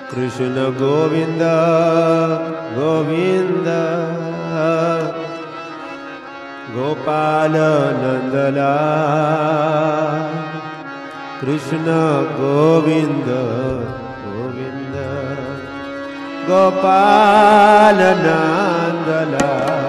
कृष्ण गोविंद गोविंद गोपाल नंदलाल कृष्ण गोविंद गोविंद गोपाल नंदलाल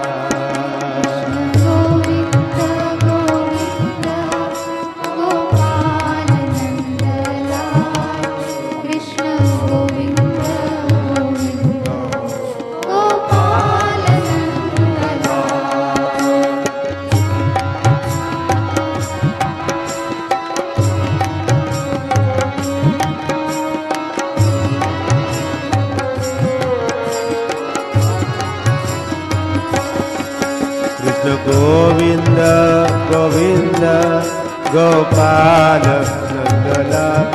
गोविंद गोविंद गोपाल नंदलाल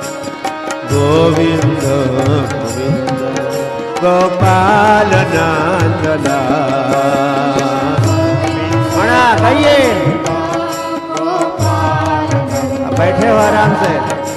गोविंद गोविंद गोपाल नंदलाल मणा कहिए बैठे हो आराम से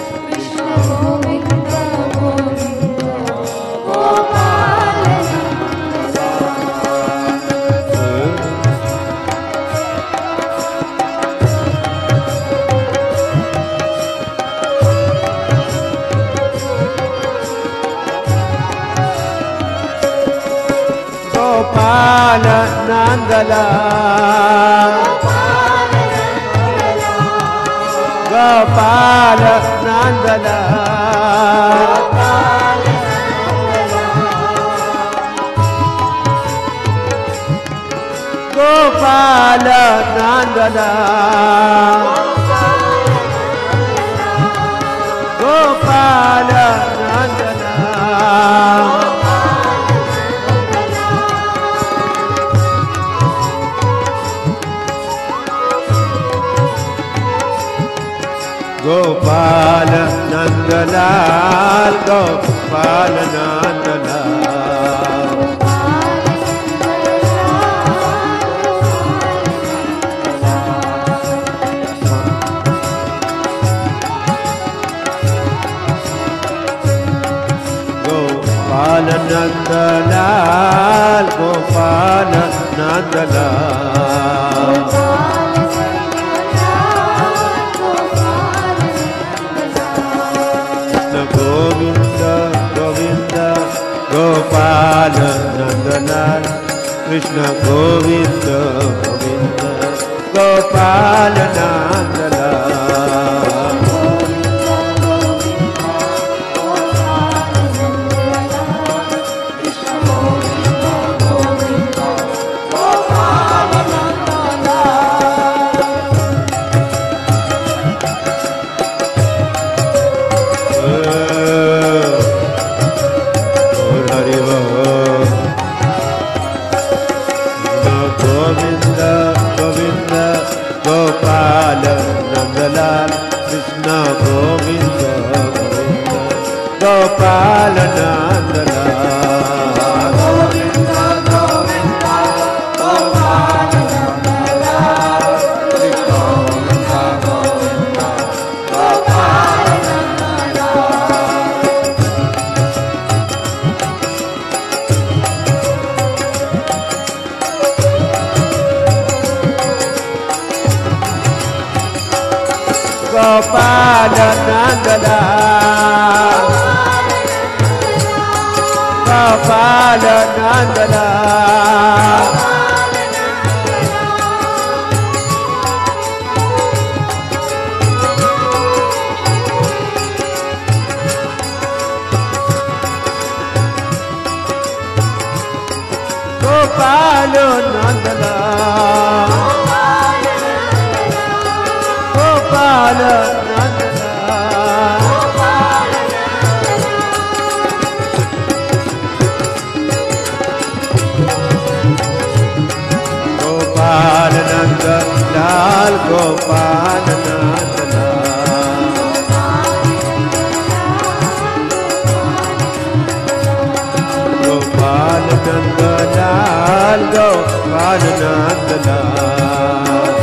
गोपाल नंदलाल गोपाल नंदलाल गोपाल नंदलाल गोपाल नंदलाल गोपाल नंदलाल गोपाल नंदलाल गोपाल नंदलाल गोपाल नंदलाल गोविंद गोविंद गोपाल नंदलाल कृष्ण गोविंद गोविंद गोपाल नंदलाल गोपाल नंदलाल कृष्ण गोविंद गोविंद गोपाल नंदलाल गोविंद गोविंद गोपाल नंदलाल कृष्ण गोविंद गोविंद गोपाल गोपाल नंदलाल गोपाल नंदलाल गोपाल नंदलाल गोपाल नंदलाल गोपाल नंदलाल गोपाल नंदलाल गोपाल नंदलाल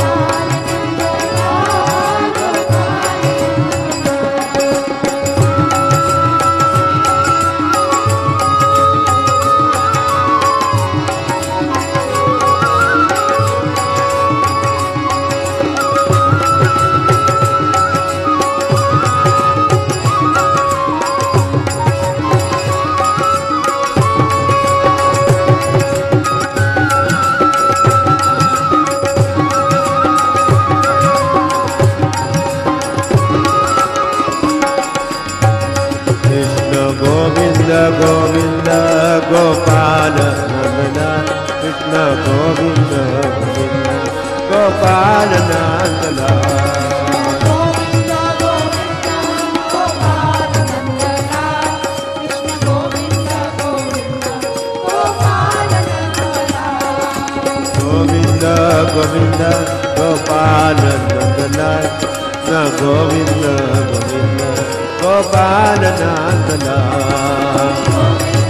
गोविंद गोविंद गोपाल नंदलाल गोविंद गोविंद गोपाल नंदलाल कृष्ण गोविंद गोविंद गोपाल नंदलाल गोविंद गोविंद गोपाल नंदलाल कृष्ण गोविंद गोविंद गोपाल नंदलाल